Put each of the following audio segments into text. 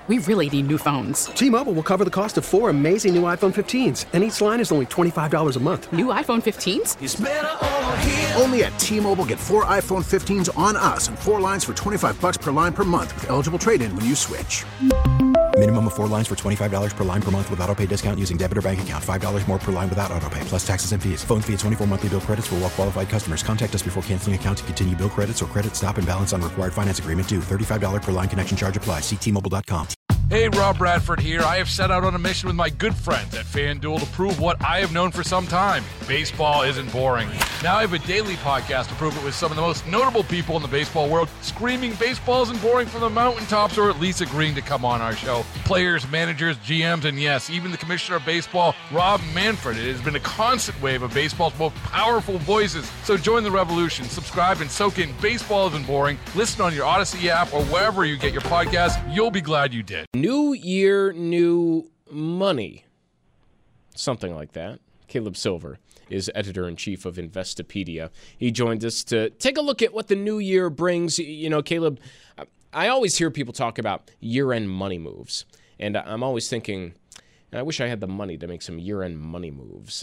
We really need new phones. T-Mobile will cover the cost of 4 amazing new iPhone 15s, and each line is only $25 a month. New iPhone 15s? It's better over here. Only at T-Mobile, get 4 iPhone 15s on us and 4 lines for $25 per line per month with eligible trade-in when you switch. Minimum of 4 lines for $25 per line per month with autopay discount using debit or bank account. $5 more per line without autopay, plus taxes and fees. Phone fee at 24 monthly bill credits for well-qualified customers. Contact us before canceling account to continue bill credits or credit stop and balance on required finance agreement due. $35 per line connection charge applies. See T-Mobile.com. Hey, Rob Bradford here. I have set out on a mission with my good friends at FanDuel to prove what I have known for some time. Baseball isn't boring. Now I have a daily podcast to prove it with some of the most notable people in the baseball world, screaming baseball isn't boring from the mountaintops, or at least agreeing to come on our show. Players, managers, GMs, and yes, even the commissioner of baseball, Rob Manfred. It has been a constant wave of baseball's most powerful voices. So join the revolution. Subscribe and soak in Baseball Isn't Boring. Listen on your Odyssey app or wherever you get your podcast. You'll be glad you did. New year, new money. Something like that. Caleb Silver is editor-in-chief of Investopedia. He joined us to take a look at what the new year brings. You know, Caleb, I always hear people talk about year-end money moves, and I'm always thinking, I wish I had the money to make some year-end money moves.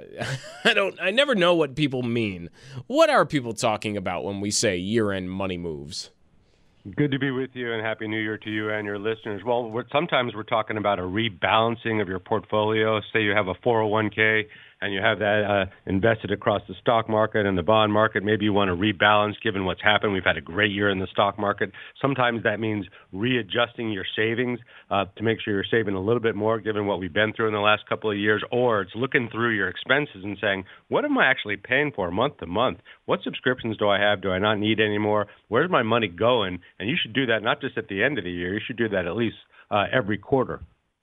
I never know what people mean. What are people talking about when we say year-end money moves? Good to be with you, and Happy New Year to you and your listeners. Well, sometimes we're talking about a rebalancing of your portfolio. Say you have a 401k and you have that invested across the stock market and the bond market. Maybe you want to rebalance given what's happened. We've had a great year in the stock market. Sometimes that means readjusting your savings to make sure you're saving a little bit more given what we've been through in the last couple of years. Or it's looking through your expenses and saying, what am I actually paying for month to month? What subscriptions do I have? Do I not need anymore? Where's my money going? And you should do that not just at the end of the year. You should do that at least every quarter.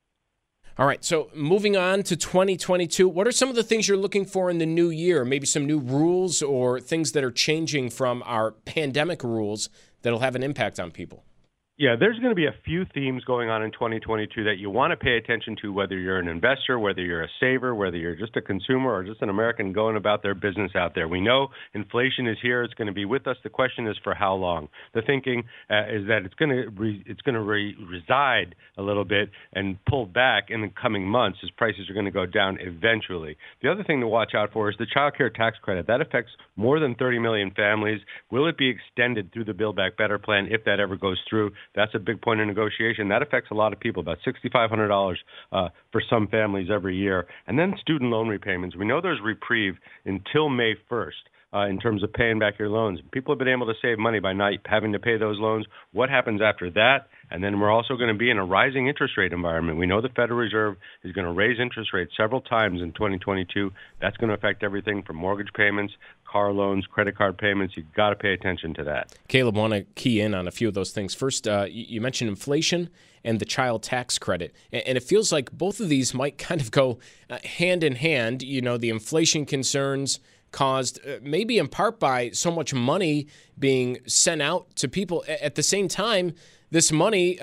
All right, so moving on to 2022, what are some of the things you're looking for in the new year? Maybe some new rules or things that are changing from our pandemic rules that'll have an impact on people? Yeah, there's going to be a few themes going on in 2022 that you want to pay attention to, whether you're an investor, whether you're a saver, whether you're just a consumer or just an American going about their business out there. We know inflation is here. It's going to be with us. The question is for how long. The thinking is that it's going to reside a little bit and pull back in the coming months as prices are going to go down eventually. The other thing to watch out for is the child care tax credit. That affects more than 30 million families. Will it be extended through the Build Back Better plan if that ever goes through? That's a big point of negotiation. That affects a lot of people, about $6,500 for some families every year. And then student loan repayments. We know there's reprieve until May 1st in terms of paying back your loans. People have been able to save money by not having to pay those loans. What happens after that? And then we're also going to be in a rising interest rate environment. We know the Federal Reserve is going to raise interest rates several times in 2022. That's going to affect everything from mortgage payments, car loans, credit card payments. You've got to pay attention to that. Caleb, I want to key in on a few of those things. First, you mentioned inflation and the child tax credit. And it feels like both of these might kind of go hand in hand. You know, the inflation concerns caused maybe in part by so much money being sent out to people. At the same time, this money,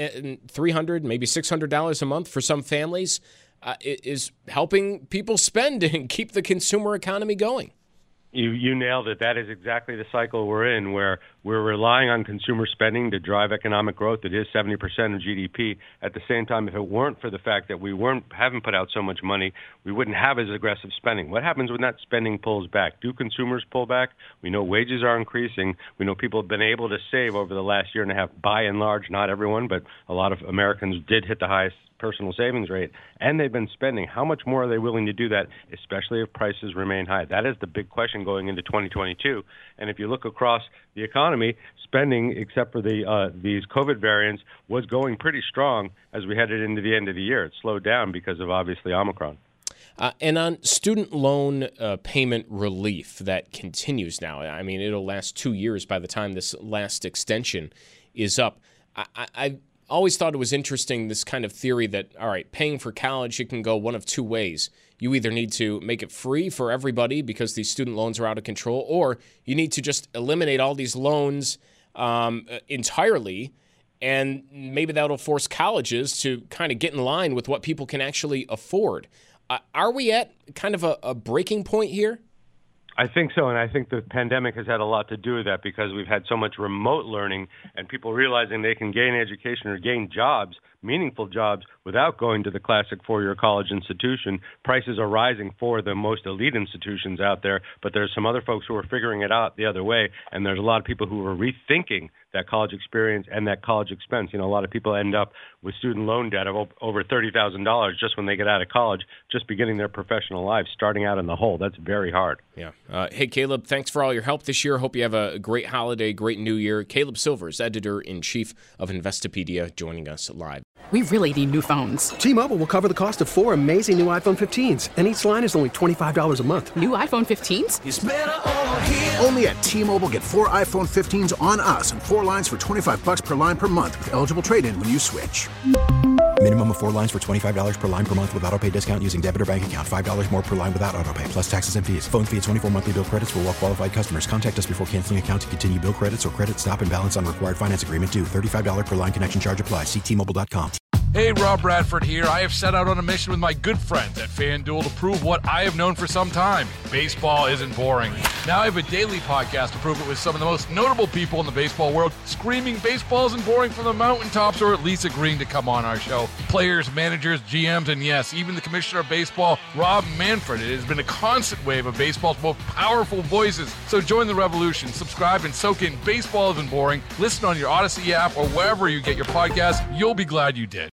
$300, maybe $600 a month for some families, is helping people spend and keep the consumer economy going. You nailed it. That is exactly the cycle we're in, where we're relying on consumer spending to drive economic growth. It is 70% of GDP. At the same time, if it weren't for the fact that we haven't put out so much money, we wouldn't have as aggressive spending. What happens when that spending pulls back? Do consumers pull back? We know wages are increasing. We know people have been able to save over the last year and a half, by and large, not everyone, but a lot of Americans did hit the highest personal savings rate, and they've been spending. How much more are they willing to do that, especially if prices remain high? That is the big question going into 2022. And if you look across the economy, spending, except for these COVID variants, was going pretty strong as we headed into the end of the year. It slowed down because of, obviously, Omicron. And on student loan payment relief that continues now, I mean, it'll last 2 years by the time this last extension is up. I always thought it was interesting, this kind of theory that, all right, paying for college, it can go one of two ways. You either need to make it free for everybody because these student loans are out of control, or you need to just eliminate all these loans entirely, and maybe that'll force colleges to kind of get in line with what people can actually afford. Are we at kind of a breaking point here? I think so, and I think the pandemic has had a lot to do with that because we've had so much remote learning and people realizing they can gain education or gain jobs, meaningful jobs, without going to the classic four-year college institution. Prices are rising for the most elite institutions out there, but there's some other folks who are figuring it out the other way, and there's a lot of people who are rethinking that college experience and that college expense. You know, a lot of people end up with student loan debt of over $30,000 just when they get out of college, just beginning their professional lives, starting out in the hole. That's very hard. Yeah. Hey, Caleb, thanks for all your help this year. Hope you have a great holiday, great new year. Caleb Silvers, editor-in-chief of Investopedia, joining us live. We really need new phones. T-Mobile will cover the cost of 4 amazing new iPhone 15s, and each line is only $25 a month. New iPhone 15s? It's better over here. Only at T-Mobile, get 4 iPhone 15s on us and 4 lines for $25 per line per month with eligible trade-in when you switch. Minimum of 4 lines for $25 per line per month with autopay discount using debit or bank account. $5 more per line without autopay, plus taxes and fees. Phone fee at 24 monthly bill credits for well-qualified customers. Contact us before canceling account to continue bill credits or credit stop and balance on required finance agreement due. $35 per line connection charge applies. See T-Mobile.com. Hey, Rob Bradford here. I have set out on a mission with my good friends at FanDuel to prove what I have known for some time. Baseball isn't boring. Now I have a daily podcast to prove it with some of the most notable people in the baseball world, screaming baseball isn't boring from the mountaintops, or at least agreeing to come on our show. Players, managers, GMs, and yes, even the commissioner of baseball, Rob Manfred. It has been a constant wave of baseball's most powerful voices. So join the revolution. Subscribe and soak in Baseball Isn't Boring. Listen on your Odyssey app or wherever you get your podcasts. You'll be glad you did.